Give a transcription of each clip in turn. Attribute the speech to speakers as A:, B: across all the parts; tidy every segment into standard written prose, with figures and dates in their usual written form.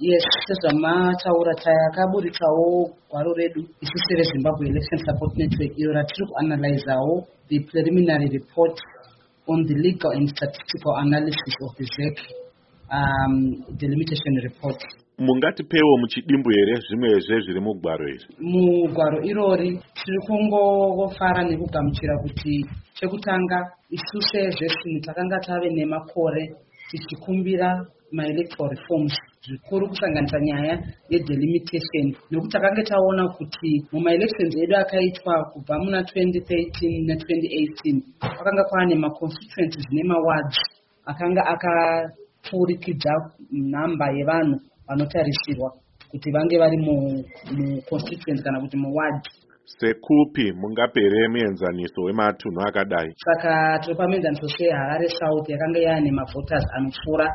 A: Yes, sezvamataura takaburitsawo gwaro redu isusu reZimbabwe Election Support Network iro ratiri kuanalyzawo the preliminary report on the legal and statistical analysis of the ZEC delimitation report.
B: Mungatipewo muchidimbu here zvimwezve zviri mugwaro iri?
A: Mugwaro irori tiri kungofara nekugamuchira kuti chekutanga isuse zvesini takanga tave nemakore tichikumbira ma-electoral reforms zvikuru kusanganisa nyaya yedelimitation nekuti takanga taona kuti muma-elections edu akaitwa kubva muna 2013 na2018 kwakanga kwaane ma-constituencies nema-wards akanga akapfurikidza nhamba yevanhu vanotarisirwa kuti vange vari mu-constituency kana kuti mu-ward.
B: Sekupi mungapere muenzaniso wematunhu akadai?
A: Saka tiri pamuenzaniso seHarare South yakanga yaane mavhoters anopfuura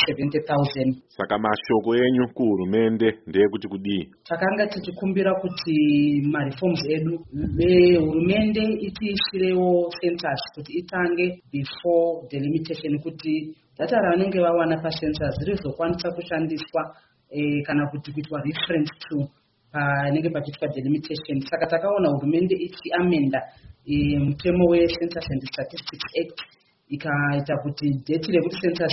A: 70,000.
B: Saka mashoko enyu kuhurumende ndeyekuti kudii?
A: Takanga tichikumbira kuti ma-reforms edu hurumende itiisirewo census kuti itange before delimitation kuti data ravanenge vawana pacensus rizokwanisa kushandiswa kana kuti kuitwa reference to panenge pachiitwa delimitation. Saka takaona hurumende ichiamenda mutemo weCensus and Statistics Act ikaita kuti date rekuti census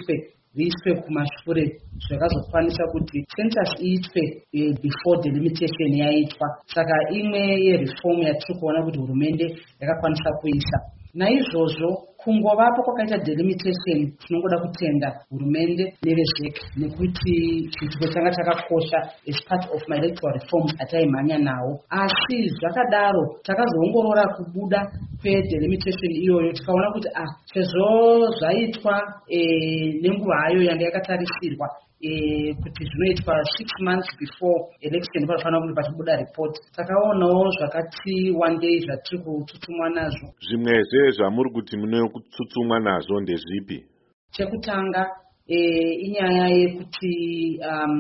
A: riitwe kumashure zvakazokwanisa kuti census iitwe before delimitation yaitwa. Saka imwe yereform yatiri kuona kuti hurumende yakakwanisa kuisa. Naizvozvo kungovapo kwakaita delimitation tinongoda kutenda hurumende neveZEC nekuti chiitiko changa chakakosha as part of my electoral reforms ataimhanya nawo. Asi zvakadaro takazoongorora kubuda kwedelimitation iyoyo tikaona kuti sezvo zvaitwa nenguva hayo yanga yakatarisirwa kuti zvinoitwa 6 months before election panofanira kuti pachibuda report, takaonawo zvakati one day zvatiri kutsutsumwa nazvo.
B: Zvimwezve zvamuri kuti mune kutsutsumwa nazvo ndezvipi?
A: Chekutanga inyaya yekuti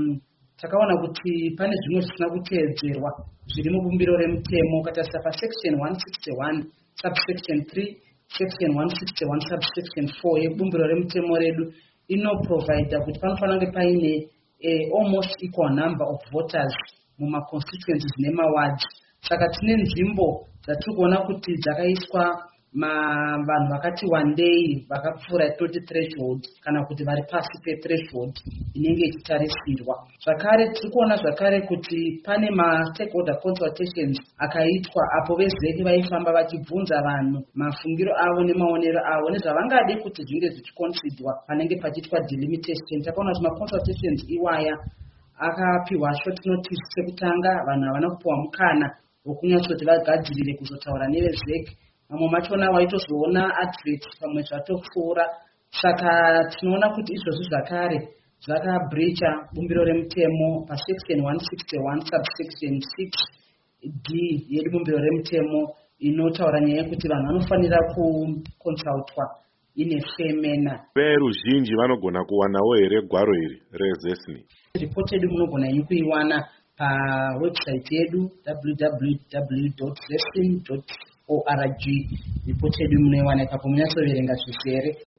A: takaona kuti pane zvimwe zvisina kuteedzerwa zviri mubumbiro remutemo katarisa pasection 161 subsection 3 section 161 subsection 4 yebumbiro remutemo redu inoprovide kuti panofanira kunge paine almost equal number of voters muma-constituencies nema-wards. Saka tine nzvimbo dzatiri kuona kuti dzakaiswa vanhu vakati one day vakapfuura toti threshold kana kuti vari pasi pe-threshold inenge ichitarisirwa. Zvakare tiri kuona zvakare kuti pane ma-stakeholder consultations akaitwa apo veZEC vaifamba vachibvunza vanhu mafungiro avo nemaonero avo nezvavangade kuti zvinge zvichiconsiderwa panenge pachiitwa delimitation. Takaona kuti ma-consultations iwaya akapiwa short notice sekutanga, vanhu havana kupiwa mukana wokunyatsoti vagadzirire kuzotaura neveZEC. Mamwe machona waitozoona advert pamwe zvatopfuura. Saka tinoona kuti izvozvi zvakare zvakabreacha bumbiro remutemo pasection 161 subsection 6d yebumbiro remutemo inotaura nyaya yekuti vanhu vanofanira kuconsultwa in a fair manner.
B: Veruzhinji vanogona kuwanawo here gwaro iri reZESNI?
A: Report yedu munogona inyu kuiwana pawebsite yedu www.zesni.org. Report yedu munoiwana ipapo munyatsoverenga zvesere.